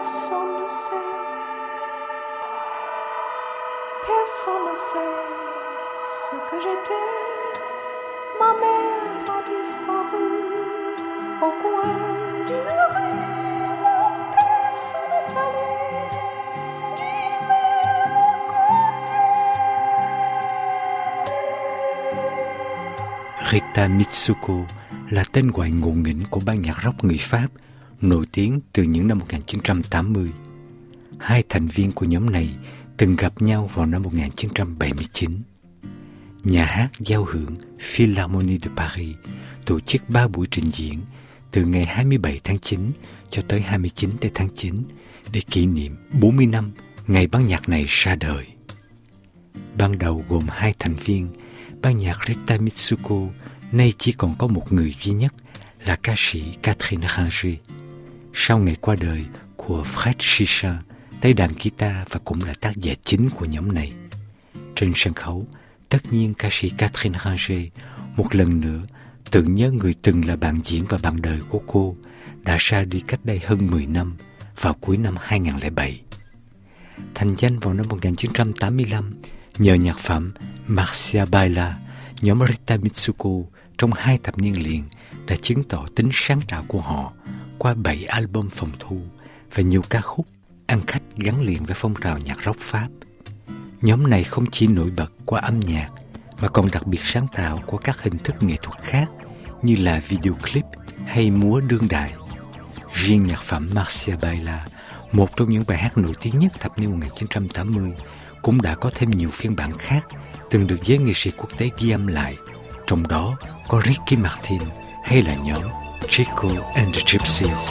personne ne sait. Personne ne sait ce que j'étais. Ma mère a disparu au coin d'une rue. Mon père s'en est allé du même côté. Rita Mitsuko là tên gọi ngộ nghĩnh của ban nhạc rock người Pháp, nổi tiếng từ những năm 1980. Hai thành viên của nhóm này từng gặp nhau vào năm 1979. Nhà hát giao hưởng Philharmonie de Paris tổ chức 3 buổi trình diễn từ ngày 27 tháng 9 cho tới 29 tháng 9 để kỷ niệm 40 năm ngày ban nhạc này ra đời. Ban đầu gồm 2 thành viên, ban nhạc Rita Mitsuko nay chỉ còn có một người duy nhất là ca sĩ Catherine Ringer. Sau ngày qua đời của Fred Chichin, tay đàn guitar và cũng là tác giả chính của nhóm này. Trên sân khấu, tất nhiên ca sĩ Catherine Ringer một lần nữa tưởng nhớ người từng là bạn diễn và bạn đời của cô đã ra đi cách đây hơn 10 năm vào cuối năm 2007. Thành danh vào năm 1985 nhờ nhạc phẩm Marcia Baila, nhóm Rita Mitsuko trong 2 thập niên liền đã chứng tỏ tính sáng tạo của họ qua 7 album phòng thu và nhiều ca khúc ăn khách gắn liền với phong trào nhạc rock Pháp. Nhóm này không chỉ nổi bật qua âm nhạc mà còn đặc biệt sáng tạo qua các hình thức nghệ thuật khác như là video clip hay múa đương đại. Riêng nhạc phẩm Marcia Baila, một trong những bài hát nổi tiếng nhất thập niên 1980, cũng đã có thêm nhiều phiên bản khác từng được giới nghệ sĩ quốc tế ghi âm lại, trong đó có Ricky Martin hay là nhóm Chico and the Gypsies.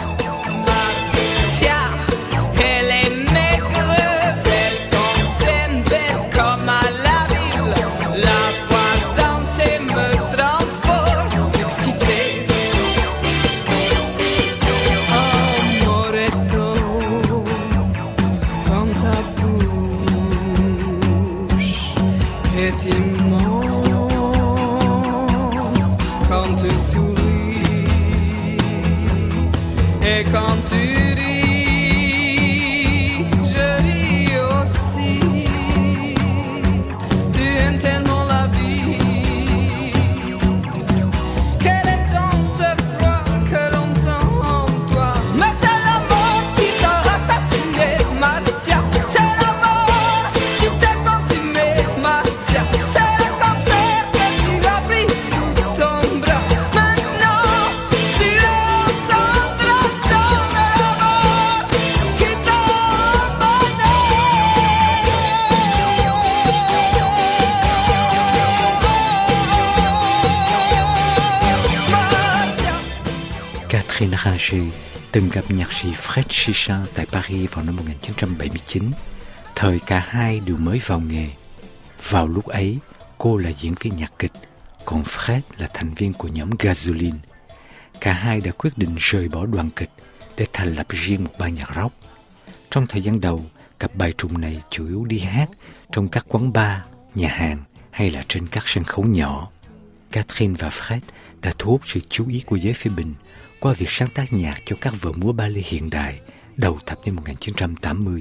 Catherine Ringer từng gặp nhạc sĩ Fred Chichin tại Paris vào năm 1979, thời cả hai đều mới vào nghề. Vào lúc ấy, cô là diễn viên nhạc kịch, còn Fred là thành viên của nhóm Gasoline. Cả hai đã quyết định rời bỏ đoàn kịch để thành lập riêng một ban nhạc rock. Trong thời gian đầu, cặp bài trùng này chủ yếu đi hát trong các quán bar, nhà hàng hay là trên các sân khấu nhỏ. Catherine và Fred đã thu hút sự chú ý của giới phê bình qua việc sáng tác nhạc cho các vở múa ballet hiện đại đầu thập niên 1980.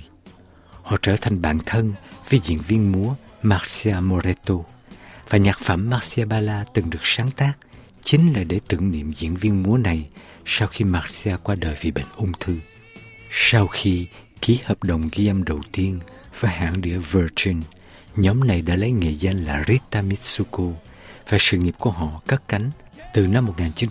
Họ trở thành bạn thân với diễn viên múa Marcia Moretto, và nhạc phẩm Marcia Baila từng được sáng tác chính là để tưởng niệm diễn viên múa này sau khi Marcia qua đời vì bệnh ung thư. Sau khi ký hợp đồng ghi âm đầu tiên với hãng đĩa Virgin, nhóm này đã lấy nghệ danh là Rita Mitsuko và sự nghiệp của họ cất cánh từ năm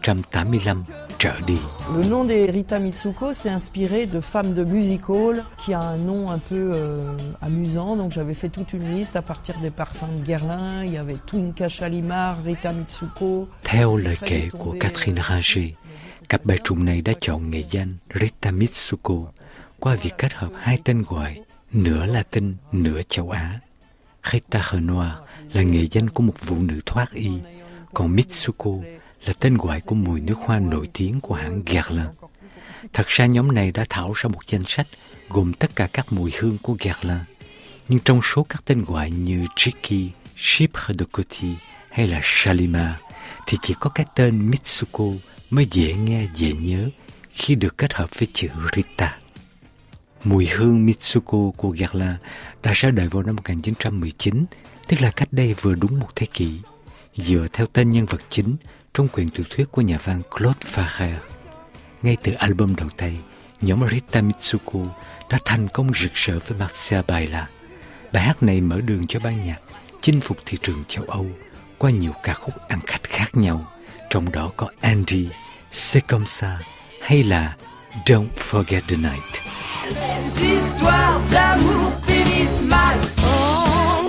1985 trở đi. Le nom de Rita Mitsuko s'est inspiré de Femme de Musical, qui a un nom un peu amusant. Donc j'avais fait toute une liste à partir des parfums de Guerlain. Il y avait Twinka Shalimar, Rita Mitsuko. Theo lời kể của Catherine Ringer, cặp bài trùng này đã chọn nghệ danh Rita Mitsuko qua việc kết hợp 2 tên gọi nửa Latin, nửa châu Á. Rita Renoir là nghệ danh của một phụ nữ thoát y, còn Mitsuko là tên gọi của mùi nước hoa nổi tiếng của hãng Guerlain. Thật ra nhóm này đã thảo ra một danh sách gồm tất cả các mùi hương của Guerlain, nhưng trong số các tên gọi như Tricky, Chypre de Coty hay là Shalimar thì chỉ có cái tên Mitsuko mới dễ nghe, dễ nhớ khi được kết hợp với chữ Rita. Mùi hương Mitsuko của Guerlain đã ra đời vào năm 1919, tức là cách đây vừa đúng một thế kỷ, dựa theo tên nhân vật chính trong quyển tiểu thuyết của nhà văn Claude Farrer. Ngay từ album đầu tay, nhóm Rita Mitsuko đã thành công rực rỡ với Marcia Baila. Bài hát này mở đường cho ban nhạc chinh phục thị trường châu Âu qua nhiều ca khúc ăn khách khác nhau, trong đó có Andy, C'est comme ça hay là Don't Forget the Night. Les histoires d'amour finissent mal en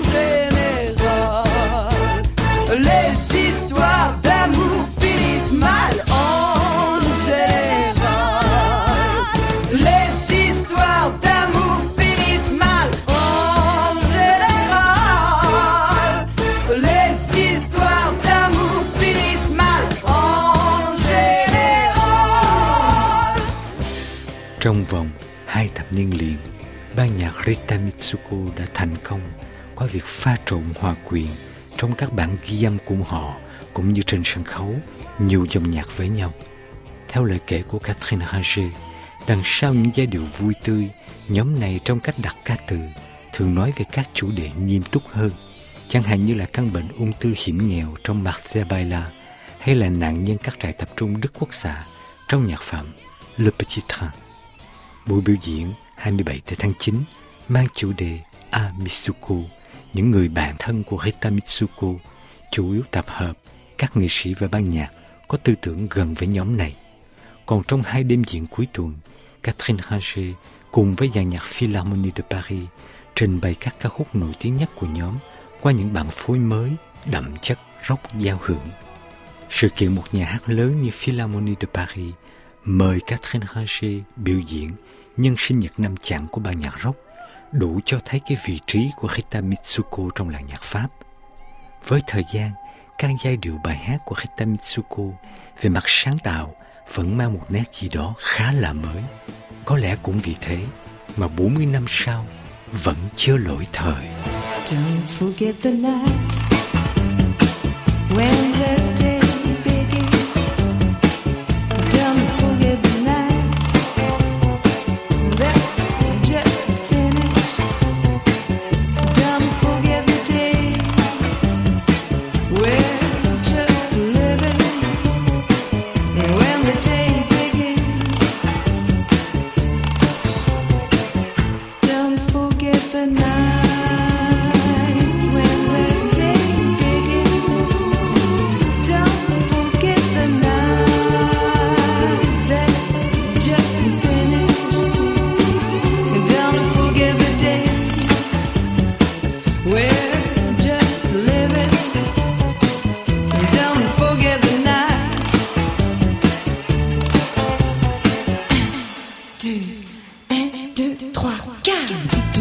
général. Les histoires d'amour finissent mal en général. Les histoires d'amour finissent mal en général. Les histoires d'amour finissent mal en général. Trong vòng 2 thập niên liền, ban nhạc Rita Mitsuko đã thành công qua việc pha trộn hòa quyện trong các bản ghi âm của họ cũng như trên sân khấu nhiều dòng nhạc với nhau. Theo lời kể của Catherine Ranger, đằng sau những giai điệu vui tươi, nhóm này trong cách đặt ca từ thường nói về các chủ đề nghiêm túc hơn, chẳng hạn như là căn bệnh ung thư hiểm nghèo trong Marcia Baila hay là nạn nhân các trại tập trung Đức Quốc xã trong nhạc phẩm Le Petit Train. Buổi biểu diễn 27 tháng 9 mang chủ đề A Mitsuko, những người bạn thân của Rita Mitsuko, chủ yếu tập hợp các nghệ sĩ và ban nhạc có tư tưởng gần với nhóm này. Còn trong 2 đêm diễn cuối tuần, Catherine Ranger cùng với dàn nhạc Philharmonie de Paris trình bày các ca khúc nổi tiếng nhất của nhóm qua những bản phối mới đậm chất rock giao hưởng. Sự kiện một nhà hát lớn như Philharmonie de Paris mời Catherine Ranger biểu diễn nhân sinh nhật năm chặn của ban nhạc rock đủ cho thấy cái vị trí của Rita Mitsuko trong làng nhạc Pháp. Với thời gian, các giai điệu bài hát của Rita Mitsuko về mặt sáng tạo vẫn mang một nét gì đó khá là mới. Có lẽ cũng vì thế mà 40 năm sau vẫn chưa lỗi thời. Don't forget the night when the day begins. Don't forget the night that just finished. Don't forget the day we're just living. And when the day begins, don't forget the night. Un, deux, trois, quatre.